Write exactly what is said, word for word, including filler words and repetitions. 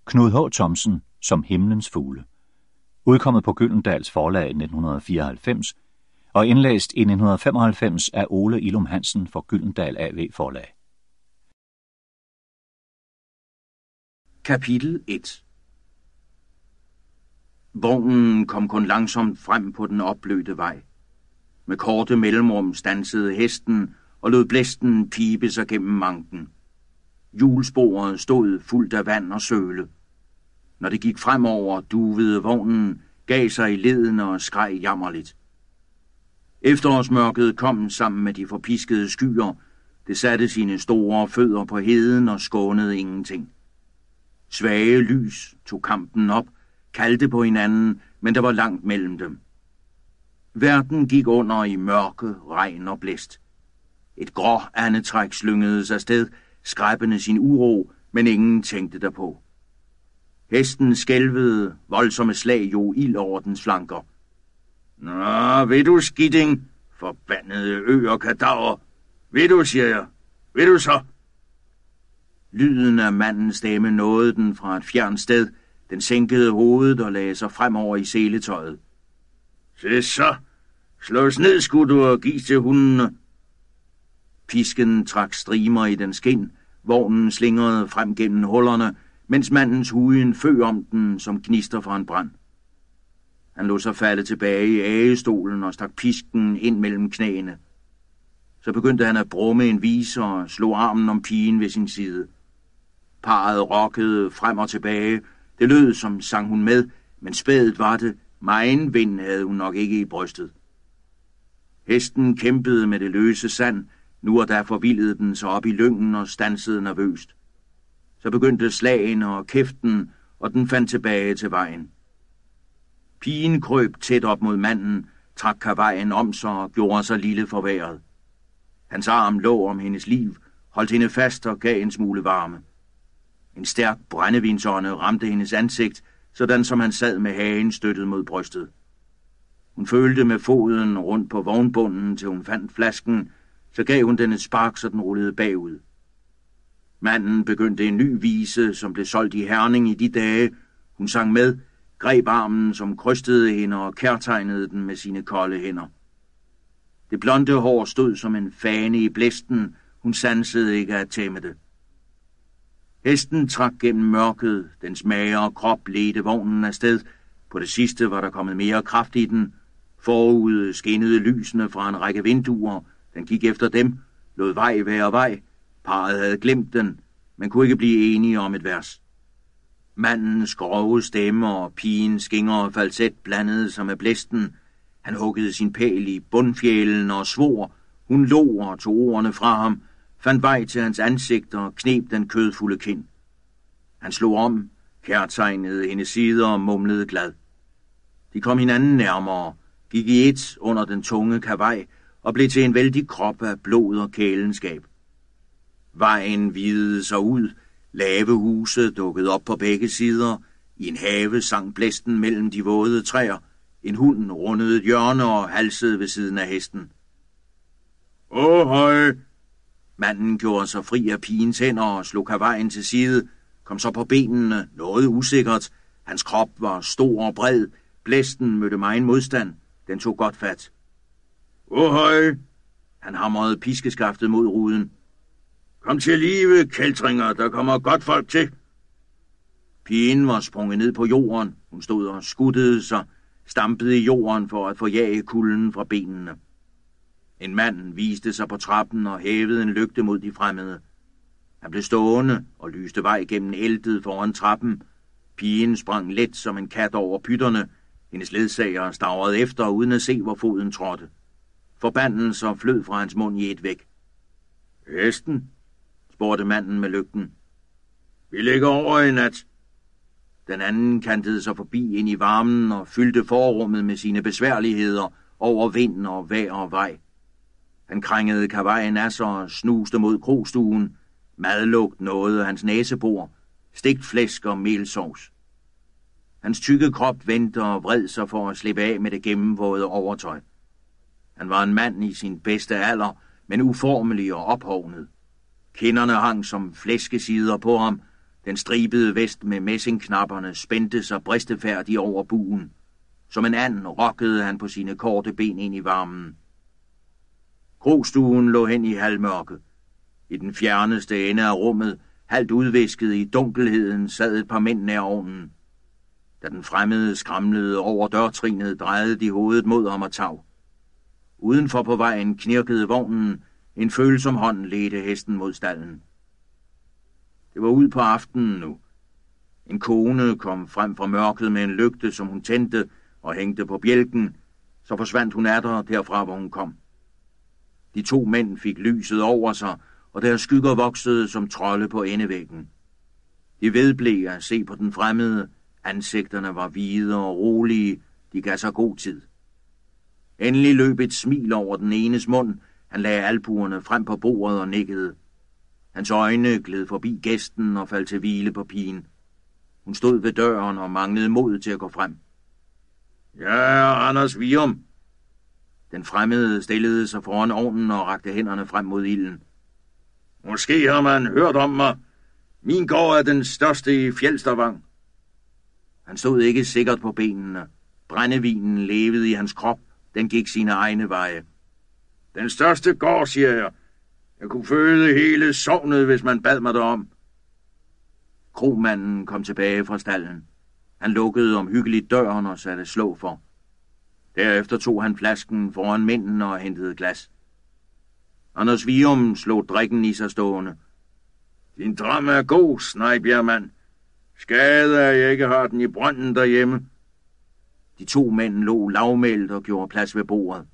Knud H. Thomsen som Himlens fugle. Udkommet på Gyldendals Forlag nitten fireoghalvfems og indlæst i nitten femoghalvfems af Ole Ilum Hansen for Gyldendal A V Forlag. Kapitel et. Vognen kom kun langsomt frem på den opblødte vej. Med korte mellemrum stansede hesten og lod blæsten pibe sig gennem manken. Hjulsporet stod fuldt af vand og søle. Når det gik fremover, duvede vognen, gav sig i ledene og skreg jammerligt. Efterårsmørket kom sammen med de forpiskede skyer. Det satte sine store fødder på heden og skånede ingenting. Svage lys tog kampen op, kaldte på hinanden, men der var langt mellem dem. Verden gik under i mørke, regn og blæst. Et grå andetræk slyngedes afsted, skræppende sin uro, men ingen tænkte derpå. Hesten skælvede, voldsomme slag jo ild over dens flanker. Nå, ved du, skiding, forbandede ø og kadaver. Ved du, siger jeg. Ved du så? Lyden af mandens stemme nåede den fra et fjernt sted. Den sænkede hovedet og lagde sig fremover i seletøjet. Se så, slås ned, skulle du, og gives til hundene. Pisken trak strimer i den skin, vognen slingrede frem gennem hullerne, mens mandens huden føg om den som gnister fra en brand. Han lod sig falde tilbage i agestolen og stak pisken ind mellem knæene. Så begyndte han at brumme en vise og slog armen om pigen ved sin side. Parret rokkede frem og tilbage. Det lød, som sang hun med, men spædet var det. Megen vind havde hun nok ikke i brystet. Hesten kæmpede med det løse sand. Nu og da forvildede den sig op i lyngen og stansede nervøst. Så begyndte slagene og kæften, og den fandt tilbage til vejen. Pigen krøb tæt op mod manden, trak kavajen om sig og gjorde sig lille for vejret. Hans arm lå om hendes liv, holdt hende fast og gav en smule varme. En stærk brændevinsånde ramte hendes ansigt, sådan som han sad med hagen støttet mod brystet. Hun følte med foden rundt på vognbunden, til hun fandt flasken, så gav hun den et spark, så den rullede bagud. Manden begyndte en ny vise, som blev solgt i Herning i de dage. Hun sang med, greb armen, som krystede hende og kærtegnede den med sine kolde hænder. Det blonde hår stod som en fane i blæsten. Hun sansede ikke at tæmme det. Hesten trak gennem mørket. Dens magre krop ledte vognen afsted. På det sidste var der kommet mere kraft i den. Forud skinnede lysene fra en række vinduer. Den gik efter dem, lod vej være vej. Parret havde glemt den, men kunne ikke blive enige om et vers. Mandens grove stemme og pigens skingre falset blandede sig med blæsten. Han huggede sin pæl i bundfjælen og svor. Hun lå og tog ordene fra ham, fandt vej til hans ansigt og kneb den kødfulde kind. Han slog om, kærtegnede hendes sider og mumlede glad. De kom hinanden nærmere, gik i et under den tunge kavaj og blev til en vældig krop af blod og kælenskab. Vejen videde sig ud, lave huse dukkede op på begge sider, i en have sang blæsten mellem de våde træer, en hund rundede et hjørne og halsede ved siden af hesten. Åh, høj! Manden gjorde sig fri af pigens hænder og slog kavajen til side, kom så på benene, noget usikkert. Hans krop var stor og bred, blæsten mødte megen modstand, den tog godt fat. Åh, høj! Han hamrede piskeskaftet mod ruden. Kom til live, kæltringer, der kommer godt folk til. Pigen var sprunget ned på jorden. Hun stod og skuttede sig, stampede i jorden for at forjage kulden fra benene. En mand viste sig på trappen og hævede en lygte mod de fremmede. Han blev stående og lyste vej gennem eldet foran trappen. Pigen sprang let som en kat over pytterne. Hendes ledsager stavrede efter uden at se, hvor foden trådte. Forbandelser flød fra hans mund i et væk. Hesten? Spurgte manden med lygten. Vi ligger over i nat. Den anden kantede sig forbi ind i varmen og fyldte forrummet med sine besværligheder over vind og vejr og vej. Han krængede kavajen af sig og snuste mod krogstuen. Madlugt nåede hans næsebor, stegt flæsk og melsovs. Hans tykke krop vendte og vred sig for at slippe af med det gennemvåde overtøj. Han var en mand i sin bedste alder, men uformelig og ophovnet. Kinderne hang som flæskesider på ham, Den stribede vest med messingknapperne spændte sig bristefærdigt over buen. Som en and rokkede han på sine korte ben ind i varmen. Krogstuen lå hen i halvmørke. I den fjerneste ende af rummet, halvt udvisket i dunkelheden, sad et par mænd nær ovnen. Da den fremmede skramlede over dørtrinet, drejede de hovedet mod ham og tav. Udenfor på vejen knirkede vognen. En følsom hånd ledte hesten mod stallen. Det var ud på aftenen nu. En kone kom frem fra mørket med en lygte, som hun tændte og hængte på bjælken. Så forsvandt hun atter derfra, hvor hun kom. De to mænd fik lyset over sig, og deres skygger voksede som trolde på endevæggen. De vedblev at se på den fremmede. Ansigterne var hvide og rolige. De gav sig god tid. Endelig løb et smil over den enes mund. Han lagde albuerne frem på bordet og nikkede. Hans øjne gled forbi gæsten og faldt til hvile på pigen. Hun stod ved døren og manglede mod til at gå frem. Ja, Anders Vium. Den fremmede stillede sig foran ovnen og rakte hænderne frem mod ilden. Måske har man hørt om mig. Min gård er den største i Fjelstervang. Han stod ikke sikkert på benene. Brændevinen levede i hans krop. Den gik sine egne veje. Den største gård, siger jeg. Jeg kunne føde hele sognet, hvis man bad mig derom. Kromanden kom tilbage fra stallen. Han lukkede omhyggeligt døren og satte slå for. Derefter tog han flasken foran mændene og hentede glas. Anders Vium slog drikken i sig stående. Din dram er god, Snejbjergmand. Skade, at jeg ikke har den i brønden derhjemme. De to mænd lå lavmældt og gjorde plads ved bordet.